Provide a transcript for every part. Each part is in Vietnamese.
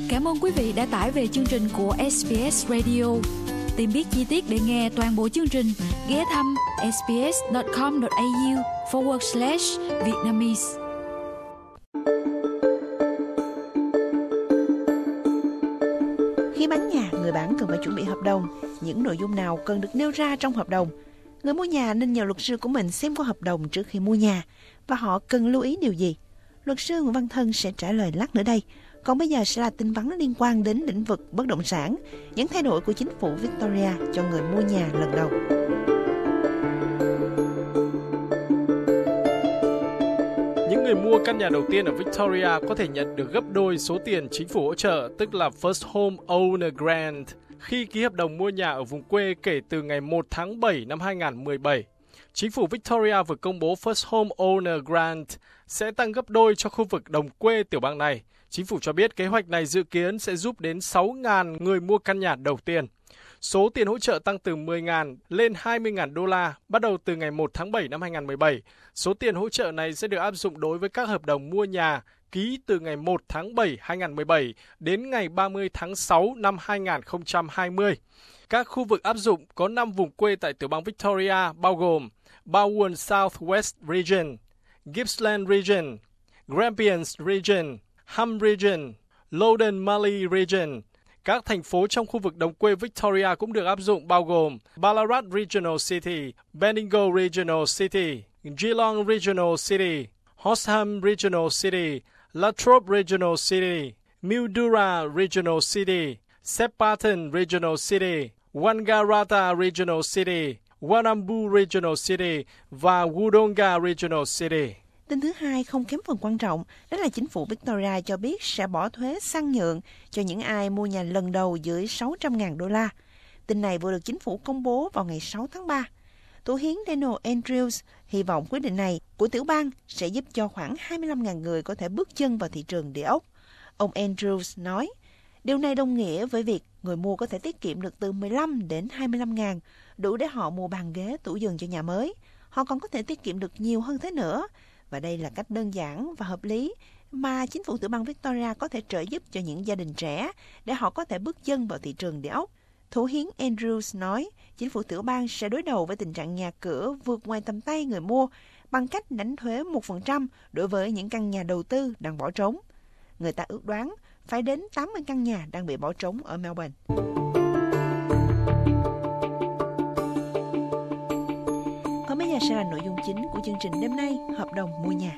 Cảm ơn quý vị đã tải về chương trình của SBS Radio. Tìm biết chi tiết để nghe toàn bộ chương trình, ghé thăm sbs.com.au/Vietnamese. Khi bán nhà, người bán cần phải chuẩn bị hợp đồng. Những nội dung nào cần được nêu ra trong hợp đồng? Người mua nhà nên nhờ luật sư của mình xem qua hợp đồng trước khi mua nhà. Và họ cần lưu ý điều gì? Luật sư Nguyễn Văn Thân sẽ trả lời lát nữa đây. Còn bây giờ sẽ là tin vắn liên quan đến lĩnh vực bất động sản, những thay đổi của chính phủ Victoria cho người mua nhà lần đầu. Những người mua căn nhà đầu tiên ở Victoria có thể nhận được gấp đôi số tiền chính phủ hỗ trợ, tức là First Home Owner Grant, khi ký hợp đồng mua nhà ở vùng quê kể từ ngày 1 tháng 7 năm 2017. Chính phủ Victoria vừa công bố First Home Owner Grant sẽ tăng gấp đôi cho khu vực đồng quê tiểu bang này. Chính phủ cho biết kế hoạch này dự kiến sẽ giúp đến 6.000 người mua căn nhà đầu tiên. Số tiền hỗ trợ tăng từ 10.000 lên 20.000 đô la bắt đầu từ ngày 1 tháng 7 năm 2017. Số tiền hỗ trợ này sẽ được áp dụng đối với các hợp đồng mua nhà ký từ ngày 1 tháng 7 2017 đến ngày 30 tháng 6 năm 2020. Các khu vực áp dụng có 5 vùng quê tại tiểu bang Victoria bao gồm Barwon South West Region, Gippsland Region, Grampians Region, Humm Region, Loddon Mallee Region. Các thành phố trong khu vực đồng quê Victoria cũng được áp dụng bao gồm Ballarat Regional City, Bendigo Regional City, Geelong Regional City, Horsham Regional City, Latrobe Regional City, Mildura Regional City, Shepparton Regional City, Wangaratta Regional City, Warrnambool Regional City và Wodonga Regional City. Tin thứ hai không kém phần quan trọng, đó là chính phủ Victoria cho biết sẽ bỏ thuế sang nhượng cho những ai mua nhà lần đầu dưới 600.000 đô la. Tin này vừa được chính phủ công bố vào ngày 6 tháng 3. Thủ hiến Daniel Andrews hy vọng quyết định này của tiểu bang sẽ giúp cho khoảng 25.000 người có thể bước chân vào thị trường địa ốc. Ông Andrews nói, điều này đồng nghĩa với việc người mua có thể tiết kiệm được từ 15 đến 25.000, đủ để họ mua bàn ghế tủ giường cho nhà mới. Họ còn có thể tiết kiệm được nhiều hơn thế nữa. Và đây là cách đơn giản và hợp lý mà chính phủ tiểu bang Victoria có thể trợ giúp cho những gia đình trẻ để họ có thể bước chân vào thị trường địa ốc. Thủ hiến Andrews nói, chính phủ tiểu bang sẽ đối đầu với tình trạng nhà cửa vượt ngoài tầm tay người mua bằng cách đánh thuế 1% đối với những căn nhà đầu tư đang bỏ trống. Người ta ước đoán phải đến 80 căn nhà đang bị bỏ trống ở Melbourne. Còn bây giờ sẽ là nội dung chính của chương trình đêm nay, hợp đồng mua nhà.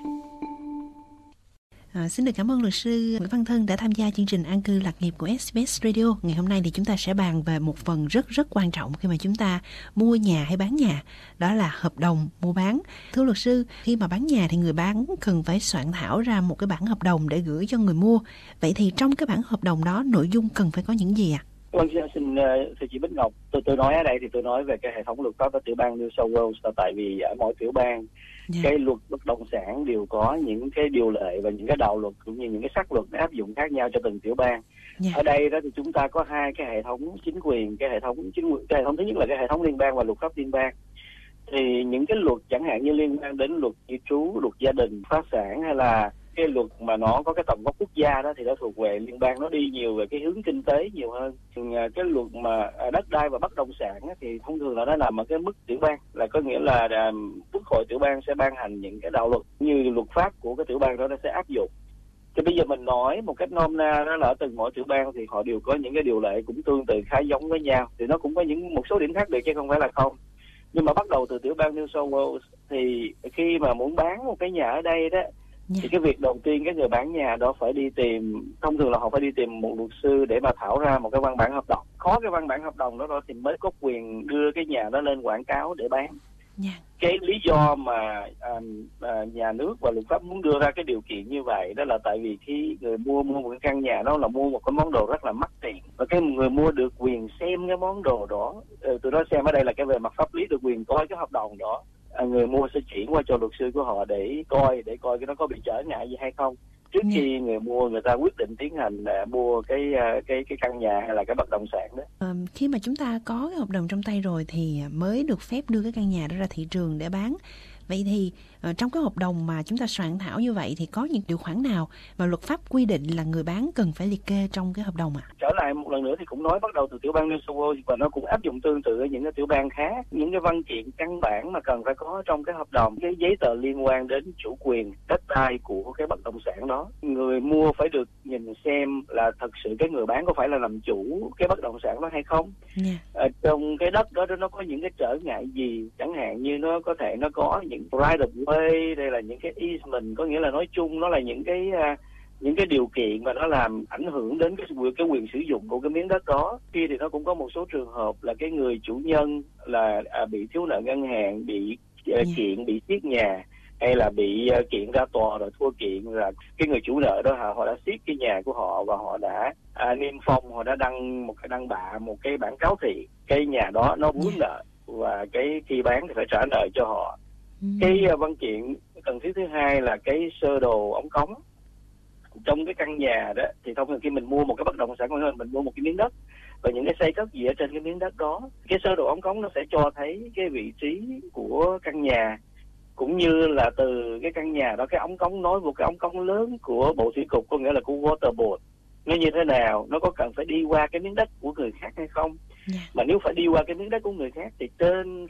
Xin được cảm ơn luật sư Nguyễn Văn Thân đã tham gia chương trình An cư lạc nghiệp của SBS Radio. Ngày hôm nay thì chúng ta sẽ bàn về một phần rất quan trọng khi mà chúng ta mua nhà hay bán nhà, đó là hợp đồng mua bán. Thưa luật sư, khi mà bán nhà thì người bán cần phải soạn thảo ra một cái bản hợp đồng để gửi cho người mua. Vậy thì trong cái bản hợp đồng đó nội dung cần phải có những gì ạ? Vâng, xin thưa chị Bích Ngọc, tôi nói ở đây thì tôi nói về cái hệ thống luật pháp ở tiểu bang New South Wales, tại vì ở mỗi tiểu bang cái luật bất động sản đều có những cái điều lệ và những cái đạo luật cũng như những cái sắc luật áp dụng khác nhau cho từng tiểu bang. Ở đây đó thì chúng ta có hai cái hệ thống chính quyền, cái hệ thống thứ nhất là cái hệ thống liên bang và luật pháp liên bang. Thì những cái luật chẳng hạn như liên quan đến luật cư trú, luật gia đình, phá sản hay là cái luật mà nó có cái tầm vóc quốc gia đó thì nó thuộc về liên bang, nó đi nhiều về cái hướng kinh tế nhiều hơn. Cái luật mà đất đai và bất động sản thì thông thường là nó nằm ở cái mức tiểu bang, là có nghĩa là quốc hội tiểu bang sẽ ban hành những cái đạo luật như luật pháp của cái tiểu bang đó nó sẽ áp dụng. Thì bây giờ mình nói một cách nôm na đó là ở từng mỗi tiểu bang thì họ đều có những cái điều lệ cũng tương tự khá giống với nhau, thì nó cũng có một số điểm khác biệt chứ không phải là không. Nhưng mà bắt đầu từ tiểu bang New South Wales thì khi mà muốn bán một cái nhà ở đây đó thì cái việc đầu tiên cái người bán nhà đó phải đi tìm, thông thường là họ phải đi tìm một luật sư để mà thảo ra một cái văn bản hợp đồng. Có cái văn bản hợp đồng đó thì mới có quyền đưa cái nhà đó lên quảng cáo để bán. Cái lý do mà nhà nước và luật pháp muốn đưa ra cái điều kiện như vậy đó là tại vì khi người mua một cái căn nhà đó là mua một cái món đồ rất là mắc tiền, và cái người mua được quyền xem cái món đồ đó. Tôi nói xem ở đây là cái về mặt pháp lý, được quyền coi cái hợp đồng đó. Người mua sẽ chuyển qua cho luật sư của họ để coi cái nó có bị trở ngại gì hay không trước khi người mua người ta quyết định tiến hành mua cái căn nhà hay là cái bất động sản đó. Khi mà chúng ta có cái hợp đồng trong tay rồi thì mới được phép đưa cái căn nhà đó ra thị trường để bán. Vậy thì trong cái hợp đồng mà chúng ta soạn thảo như vậy thì có những điều khoản nào mà luật pháp quy định là người bán cần phải liệt kê trong cái hợp đồng ạ? Trở lại một lần nữa thì cũng nói bắt đầu từ tiểu bang New South Wales và nó cũng áp dụng tương tự ở những cái tiểu bang khác. Những cái văn kiện căn bản mà cần phải có trong cái hợp đồng, cái giấy tờ liên quan đến chủ quyền đất đai của cái bất động sản đó. Người mua phải được nhìn xem là thật sự cái người bán có phải là làm chủ cái bất động sản đó hay không. Trong cái đất đó nó có những cái trở ngại gì, chẳng hạn như nó có thể nó có những right of way, đây là những cái easement, có nghĩa là nói chung nó là những cái điều kiện mà nó làm ảnh hưởng đến cái quyền sử dụng của cái miếng đất đó. Khi thì nó cũng có một số trường hợp là cái người chủ nhân là bị thiếu nợ ngân hàng, bị kiện, bị siết nhà, hay là bị kiện ra tòa rồi thua kiện, là cái người chủ nợ đó họ đã siết cái nhà của họ và họ đã niêm phong, họ đã đăng một cái bản cáo thị cái nhà đó nó vướng nợ, và cái khi bán thì phải trả nợ cho họ. Cái văn kiện cần thiết thứ hai là cái sơ đồ ống cống trong cái căn nhà đó. Thì thông thường khi mình mua một cái bất động sản, mình mua một cái miếng đất và những cái xây cất gì ở trên cái miếng đất đó, cái sơ đồ ống cống nó sẽ cho thấy cái vị trí của căn nhà, cũng như là từ cái căn nhà đó cái ống cống nối một cái ống cống lớn của Bộ Thủy cục, có nghĩa là của Water Board, nó như thế nào, nó có cần phải đi qua cái miếng đất của người khác hay không. Mà nếu phải đi qua cái miếng đất của người khác thì trên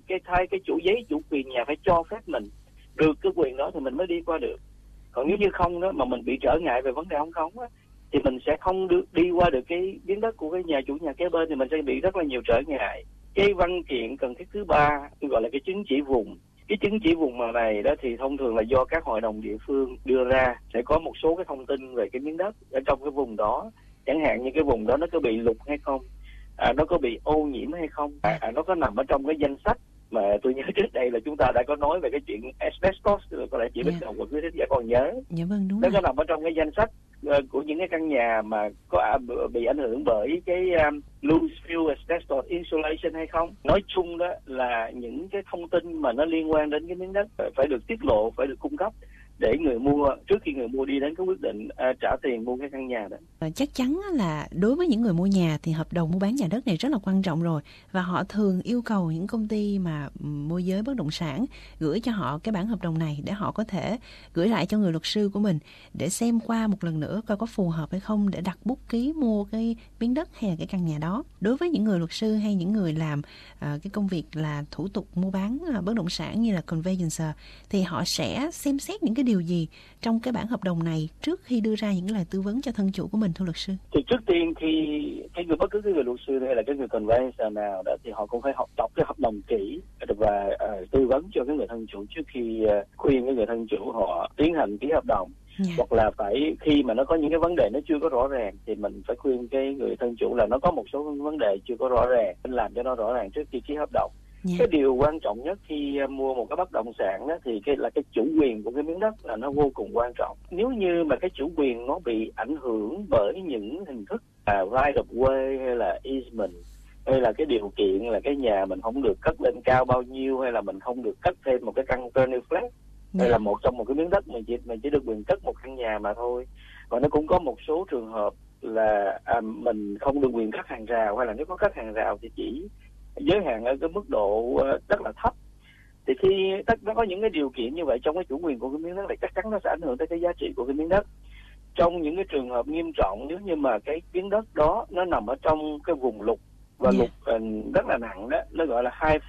cái chủ giấy chủ quyền nhà phải cho phép mình được cái quyền đó thì mình mới đi qua được. Còn nếu như không đó mà mình bị trở ngại về vấn đề ống cống á, thì mình sẽ không được đi qua được cái miếng đất của cái nhà chủ nhà kế bên, thì mình sẽ bị rất là nhiều trở ngại. Cái văn kiện cần thiết thứ ba gọi là cái chứng chỉ vùng. Cái chứng chỉ vùng mà này đó thì thông thường là do các hội đồng địa phương đưa ra, sẽ có một số cái thông tin về cái miếng đất ở trong cái vùng đó, chẳng hạn như cái vùng đó nó có bị lụt hay không, nó có bị ô nhiễm hay không, nó có nằm ở trong cái danh sách mà tôi nhớ trước đây là chúng ta đã có nói về cái chuyện asbestos, có lẽ chị Bích Ngọc và quý khán giả còn nhớ. Dạ vâng, đúng nó rồi. Có nằm ở trong cái danh sách của những cái căn nhà mà có bị ảnh hưởng bởi cái loose fill asbestos insulation hay không. Nói chung đó là những cái thông tin mà nó liên quan đến cái miếng đất phải được tiết lộ, phải được cung cấp để người mua, trước khi người mua đi đến cái quyết định trả tiền mua cái căn nhà đó. Chắc chắn là đối với những người mua nhà thì hợp đồng mua bán nhà đất này rất là quan trọng rồi, và họ thường yêu cầu những công ty mà môi giới bất động sản gửi cho họ cái bản hợp đồng này để họ có thể gửi lại cho người luật sư của mình để xem qua một lần nữa coi có phù hợp hay không để đặt bút ký mua cái miếng đất hay là cái căn nhà đó. Đối với những người luật sư hay những người làm cái công việc là thủ tục mua bán bất động sản như là conveyancer thì họ sẽ xem xét những cái điều gì trong cái bản hợp đồng này trước khi đưa ra những lời tư vấn cho thân chủ của mình, thưa luật sư? Thì trước tiên khi bất cứ cái người luật sư hay là cái người conveyancer nào đó thì họ cũng phải đọc cái hợp đồng kỹ và tư vấn cho cái người thân chủ trước khi khuyên cái người thân chủ họ tiến hành ký hợp đồng. Hoặc là phải khi mà nó có những cái vấn đề nó chưa có rõ ràng thì mình phải khuyên cái người thân chủ là nó có một số vấn đề chưa có rõ ràng, nên làm cho nó rõ ràng trước khi ký hợp đồng. Cái điều quan trọng nhất khi mua một cái bất động sản đó thì cái chủ quyền của cái miếng đất là nó vô cùng quan trọng. Nếu như mà cái chủ quyền nó bị ảnh hưởng bởi những hình thức right of way hay là easement, hay là cái điều kiện là cái nhà mình không được cất lên cao bao nhiêu, hay là mình không được cất thêm một cái căn granite flat, hay là trong một cái miếng đất mình chỉ được quyền cất một căn nhà mà thôi. Và nó cũng có một số trường hợp là mình không được quyền cất hàng rào, hay là nếu có cất hàng rào thì chỉ giới hạn ở cái mức độ rất là thấp. Thì khi nó có những cái điều kiện như vậy trong cái chủ quyền của cái miếng đất này, chắc chắn nó sẽ ảnh hưởng tới cái giá trị của cái miếng đất. Trong những cái trường hợp nghiêm trọng, nếu như mà cái miếng đất đó nó nằm ở trong cái vùng lụt và lụt rất là nặng đó, nó gọi là high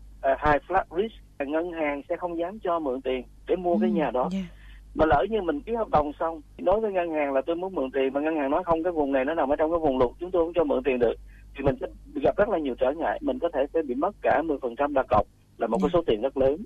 flood risk, ngân hàng sẽ không dám cho mượn tiền để mua cái nhà đó. Mà lỡ như mình ký hợp đồng xong nói với ngân hàng là tôi muốn mượn tiền, mà ngân hàng nói không, cái vùng này nó nằm ở trong cái vùng lụt, chúng tôi không cho mượn tiền được, thì mình sẽ gặp rất là nhiều trở ngại. Mình có thể sẽ bị mất cả 10% đặt cọc, là một cái số tiền rất lớn.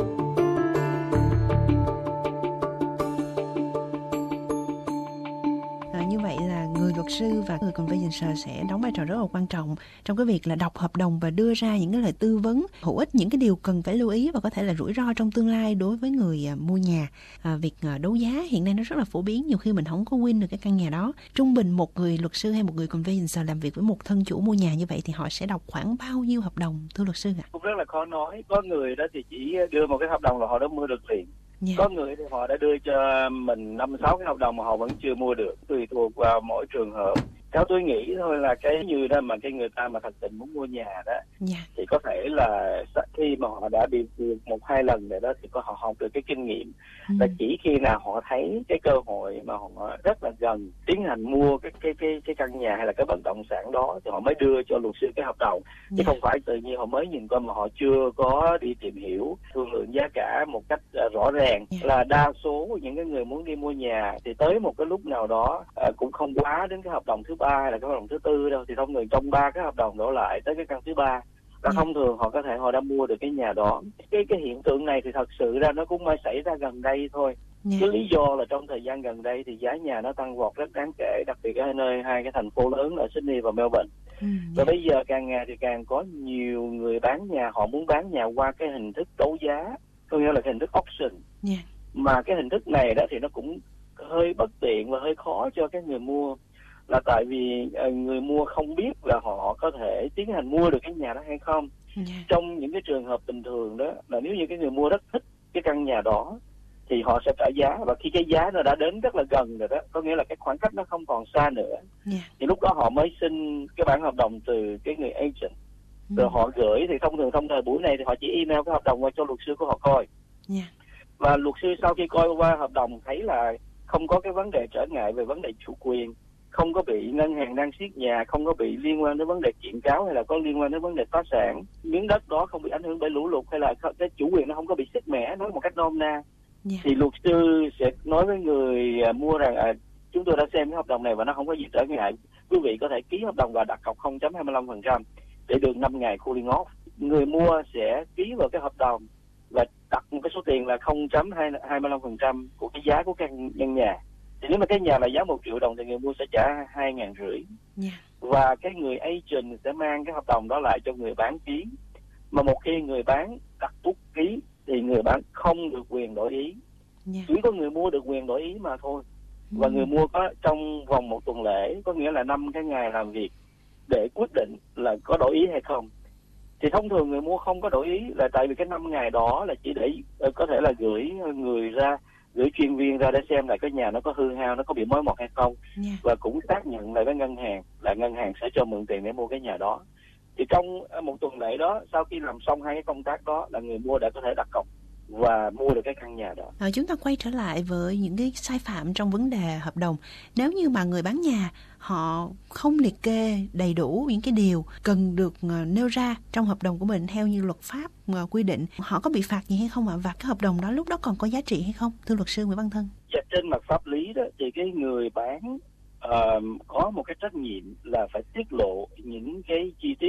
Như vậy là người luật sư và người conveyancer sẽ đóng vai trò rất là quan trọng trong cái việc là đọc hợp đồng và đưa ra những cái lời tư vấn hữu ích, những cái điều cần phải lưu ý và có thể là rủi ro trong tương lai đối với người mua nhà. Việc đấu giá hiện nay nó rất là phổ biến, nhiều khi mình không có win được cái căn nhà đó. Trung bình một người luật sư hay một người conveyancer làm việc với một thân chủ mua nhà như vậy thì họ sẽ đọc khoảng bao nhiêu hợp đồng, thưa luật sư ạ? Cũng rất là khó nói. Có người đó thì chỉ đưa một cái hợp đồng là họ đã mua được liền. Có người thì họ đã đưa cho mình 5-6 cái hợp đồng mà họ vẫn chưa mua được, tùy thuộc vào mỗi trường hợp. Theo tôi nghĩ thôi là cái như đó mà cái người ta mà thật tình muốn mua nhà đó, thì có thể là khi mà họ đã bị vượt 1-2 lần rồi đó thì họ học được cái kinh nghiệm. Và chỉ khi nào họ thấy cái cơ hội mà họ rất là gần tiến hành mua cái căn nhà hay là cái bất động sản đó thì họ mới đưa cho luật sư cái hợp đồng. Chứ không phải tự nhiên họ mới nhìn qua mà họ chưa có đi tìm hiểu thương lượng giá cả một cách rõ ràng. Là đa số những cái người muốn đi mua nhà thì tới một cái lúc nào đó cũng không quá đến cái hợp đồng thứ 3 hay là cái hợp đồng thứ 4 đâu, thì thông thường trong 3 cái hợp đồng đổ lại tới cái căn thứ 3 là thông thường họ đã mua được cái nhà đó. Cái hiện tượng này thì thật sự ra nó cũng mới xảy ra gần đây thôi. Cái lý do là trong thời gian gần đây thì giá nhà nó tăng vọt rất đáng kể, đặc biệt ở hai cái thành phố lớn là Sydney và Melbourne. Và bây giờ càng ngày thì càng có nhiều người bán nhà, họ muốn bán nhà qua cái hình thức đấu giá, có nghĩa là cái hình thức auction. Mà cái hình thức này đó thì nó cũng hơi bất tiện và hơi khó cho cái người mua, là tại vì người mua không biết là họ có thể tiến hành mua được cái nhà đó hay không. Trong những cái trường hợp bình thường đó là nếu như cái người mua rất thích cái căn nhà đó thì họ sẽ trả giá, và khi cái giá nó đã đến rất là gần rồi đó, có nghĩa là cái khoảng cách nó không còn xa nữa, thì lúc đó họ mới xin cái bản hợp đồng từ cái người agent, rồi họ gửi. Thì thông thường trong thời buổi này thì họ chỉ email cái hợp đồng qua cho luật sư của họ coi. Và luật sư sau khi coi qua hợp đồng thấy là không có cái vấn đề trở ngại về vấn đề chủ quyền, không có bị ngân hàng đang siết nhà, không có bị liên quan đến vấn đề kiện cáo hay là có liên quan đến vấn đề phá sản, miếng đất đó không bị ảnh hưởng bởi lũ lụt hay là cái chủ quyền nó không có bị xích mẻ, nói một cách nôm na, thì luật sư sẽ nói với người mua rằng chúng tôi đã xem cái hợp đồng này và nó không có gì trở ngại, quý vị có thể ký hợp đồng và đặt cọc 0.25% để được 5 ngày cooling off. Người mua sẽ ký vào cái hợp đồng và đặt một cái số tiền là 0.25% của cái giá của căn nhà. Thì nếu mà cái nhà là giá 1 triệu đồng thì người mua sẽ trả 2.500. Và cái người agent sẽ mang cái hợp đồng đó lại cho người bán ký. Mà một khi người bán đặt bút ký thì người bán không được quyền đổi ý. Chỉ có người mua được quyền đổi ý mà thôi. Và người mua có trong vòng 1 tuần lễ, có nghĩa là 5 cái ngày làm việc để quyết định là có đổi ý hay không. Thì thông thường người mua không có đổi ý là tại vì cái 5 ngày đó là chỉ để có thể là gửi chuyên viên ra để xem lại cái nhà nó có hư hao, nó có bị mối mọt hay không, và cũng xác nhận lại với ngân hàng là ngân hàng sẽ cho mượn tiền để mua cái nhà đó. Thì trong 1 tuần lễ đó, sau khi làm xong 2 cái công tác đó là người mua đã có thể đặt cọc và mua được cái căn nhà đó. Chúng ta quay trở lại với những cái sai phạm trong vấn đề hợp đồng. Nếu như mà người bán nhà họ không liệt kê đầy đủ những cái điều cần được nêu ra trong hợp đồng của mình theo như luật pháp quy định, họ có bị phạt gì hay không ạ? Và cái hợp đồng đó lúc đó còn có giá trị hay không, thưa luật sư Nguyễn Văn Thân? Trên mặt pháp lý đó thì cái người bán có một cái trách nhiệm là phải tiết lộ những cái chi tiết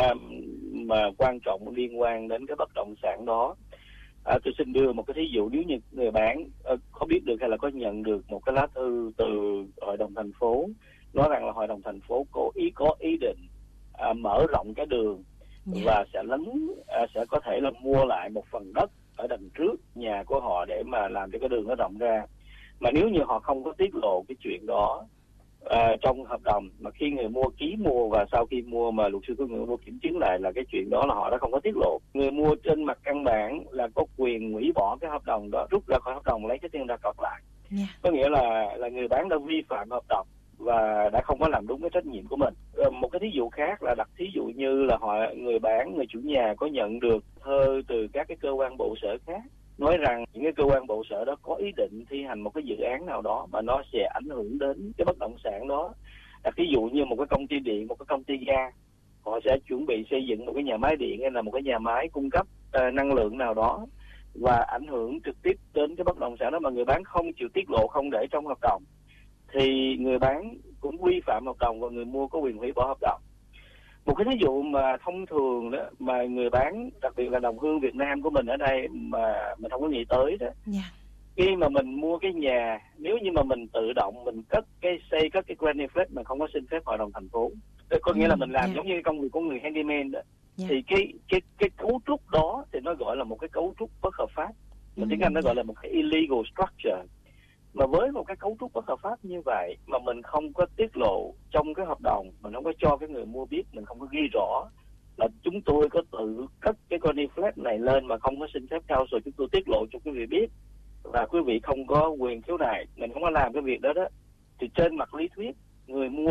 mà quan trọng liên quan đến cái bất động sản đó. Tôi xin đưa một cái thí dụ. Nếu như người bán có biết được hay là có nhận được một cái lá thư từ hội đồng thành phố nói rằng là hội đồng thành phố có ý định mở rộng cái đường và sẽ có thể là mua lại một phần đất ở đằng trước nhà của họ để mà làm cho cái đường nó rộng ra. Mà nếu như họ không có tiết lộ cái chuyện đó trong hợp đồng, mà khi người mua ký mua và sau khi mua mà luật sư của người mua kiểm chứng lại là cái chuyện đó là họ đã không có tiết lộ, người mua trên mặt căn bản là có quyền hủy bỏ cái hợp đồng đó, rút ra khỏi hợp đồng, lấy cái tiền đặt cọc lại. Có nghĩa là người bán đã vi phạm hợp đồng và đã không có làm đúng cái trách nhiệm của mình. Một cái thí dụ khác là đặt thí dụ như là người chủ nhà có nhận được thơ từ các cái cơ quan bộ sở khác nói rằng những cái cơ quan bộ sở đó có ý định thi hành một cái dự án nào đó mà nó sẽ ảnh hưởng đến cái bất động sản đó. Ví dụ như một cái công ty điện, một cái công ty ga, họ sẽ chuẩn bị xây dựng một cái nhà máy điện hay là một cái nhà máy cung cấp năng lượng nào đó và ảnh hưởng trực tiếp đến cái bất động sản đó mà người bán không chịu tiết lộ, không để trong hợp đồng, thì người bán cũng vi phạm hợp đồng và người mua có quyền hủy bỏ hợp đồng. Một cái ví dụ mà thông thường đó mà người bán, đặc biệt là đồng hương Việt Nam của mình ở đây mà mình không có nghĩ tới đó. Khi mà mình mua cái nhà, nếu như mà mình tự động mình xây cất cái granny flat mà không có xin phép hội đồng thành phố, có nghĩa là mình làm giống như công việc của người handyman đó, thì cái cấu trúc đó thì nó gọi là một cái cấu trúc bất hợp pháp. Mà tiếng Anh nó gọi là một cái illegal structure. Mà với một cái cấu trúc bất hợp pháp như vậy mà mình không có tiết lộ trong cái hợp đồng, mình không có cho cái người mua biết, mình không có ghi rõ là chúng tôi có tự cất cái granny flat này lên mà không có xin phép council, chúng tôi tiết lộ cho quý vị biết và quý vị không có quyền khiếu nại, mình không có làm cái việc đó đó, thì trên mặt lý thuyết người mua cũng có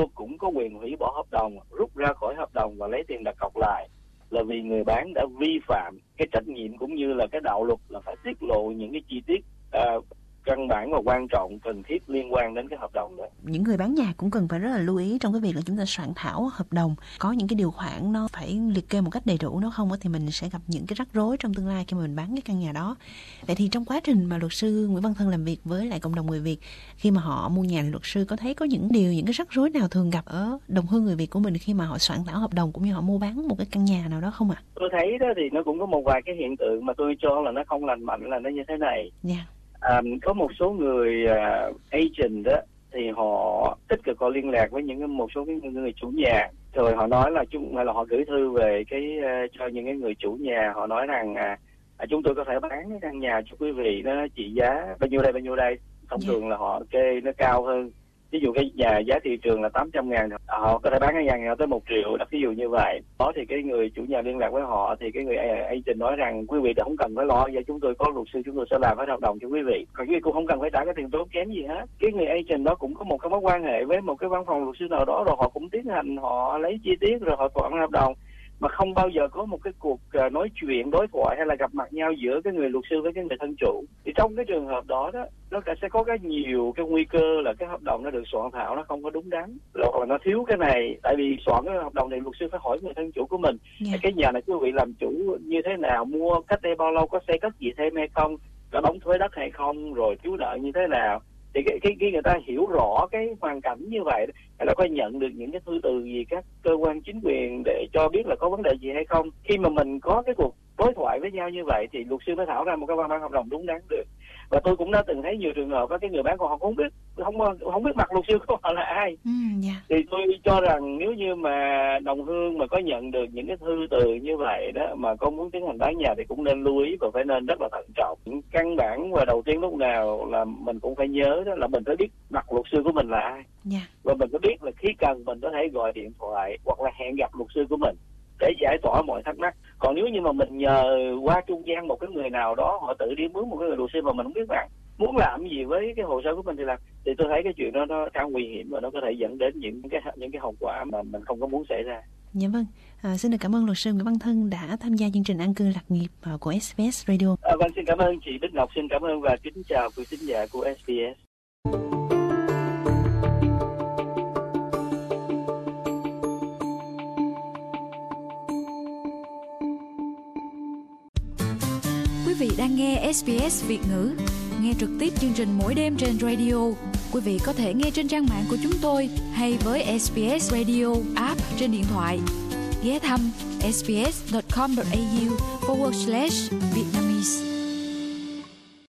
có quyền hủy bỏ hợp đồng, rút ra khỏi hợp đồng và lấy tiền đặt cọc lại, là vì người bán đã vi phạm cái trách nhiệm cũng như là cái đạo luật là phải tiết lộ những cái chi tiết căn bản và quan trọng cần thiết liên quan đến cái hợp đồng đó. Những người bán nhà cũng cần phải rất là lưu ý trong cái việc là chúng ta soạn thảo hợp đồng, có những cái điều khoản nó phải liệt kê một cách đầy đủ, nếu không thì mình sẽ gặp những cái rắc rối trong tương lai khi mà mình bán cái căn nhà đó. Vậy thì trong quá trình mà luật sư Nguyễn Văn Thân làm việc với lại cộng đồng người Việt, khi mà họ mua nhà, luật sư có thấy có những cái rắc rối nào thường gặp ở đồng hương người Việt của mình khi mà họ soạn thảo hợp đồng cũng như họ mua bán một cái căn nhà nào đó không ạ? Tôi thấy đó thì nó cũng có một vài cái hiện tượng mà tôi cho là nó không lành mạnh, là nó như thế này. Có một số người agent đó thì họ tích cực họ liên lạc với một số cái người chủ nhà, rồi họ nói là họ gửi thư về cho những cái người chủ nhà, họ nói rằng chúng tôi có thể bán cái căn nhà cho quý vị, nó trị giá bao nhiêu đây. Thông thường là họ kê nó cao hơn. Ví dụ cái nhà giá thị trường là 800.000, họ có thể bán cái nhà này tới 1 triệu, ví dụ như vậy. Đó thì cái người chủ nhà liên lạc với họ thì cái người agent nói rằng quý vị không cần phải lo, giờ chúng tôi có luật sư, chúng tôi sẽ làm hết hợp đồng cho quý vị. Còn quý vị cũng không cần phải trả cái tiền tốn kém gì hết. Cái người agent đó cũng có một cái mối quan hệ với một cái văn phòng luật sư nào đó, rồi họ cũng tiến hành, họ lấy chi tiết rồi họ soạn hợp đồng, mà không bao giờ có một cái cuộc nói chuyện, đối thoại hay là gặp mặt nhau giữa cái người luật sư với cái người thân chủ. Thì trong cái trường hợp đó nó sẽ có nhiều cái nguy cơ là cái hợp đồng nó được soạn thảo nó không có đúng đắn, hoặc là nó thiếu cái này. Tại vì soạn cái hợp đồng này luật sư phải hỏi người thân chủ của mình, cái nhà này quý vị làm chủ như thế nào, mua cách đây bao lâu, có xây cất gì thêm hay không, có đóng thuế đất hay không, rồi thiếu nợ như thế nào. Thì cái người ta hiểu rõ cái hoàn cảnh như vậy, hay là có nhận được những cái thư từ gì các cơ quan chính quyền để cho biết là có vấn đề gì hay không. Khi mà mình có cái cuộc đối thoại với nhau như vậy thì luật sư mới thảo ra một cái văn bản hợp đồng đúng đắn được. Và tôi cũng đã từng thấy nhiều trường hợp cái người bán họ không biết mặt luật sư của họ là ai. Thì tôi cho rằng nếu như mà đồng hương mà có nhận được những cái thư từ như vậy đó, mà có muốn tiến hành bán nhà thì cũng nên lưu ý và phải nên rất là thận trọng. Căn bản và đầu tiên lúc nào là mình cũng phải nhớ đó là mình phải biết mặt luật sư của mình là ai. Và mình phải biết là khi cần mình có thể gọi điện thoại hoặc là hẹn gặp luật sư của mình để giải tỏa mọi thắc mắc. Còn nếu như mà mình nhờ qua trung gian một cái người nào đó, họ tự đi mướn một cái người luật sư mà mình không biết bạn muốn làm gì với cái hồ sơ của mình thì tôi thấy cái chuyện đó nó khá nguy hiểm và nó có thể dẫn đến những cái hậu quả mà mình không có muốn xảy ra. Dạ vâng, xin được cảm ơn luật sư Nguyễn Văn Thân đã tham gia chương trình An cư lạc nghiệp của SBS Radio. Vâng, xin cảm ơn chị Bích Ngọc, xin cảm ơn và kính chào quý khán giả của SBS. Quý vị đang nghe SBS Việt ngữ. Nghe trực tiếp chương trình mỗi đêm trên radio. Quý vị có thể nghe trên trang mạng của chúng tôi hay với SBS Radio app trên điện thoại. Ghé thăm sbs.com.au/Vietnamese.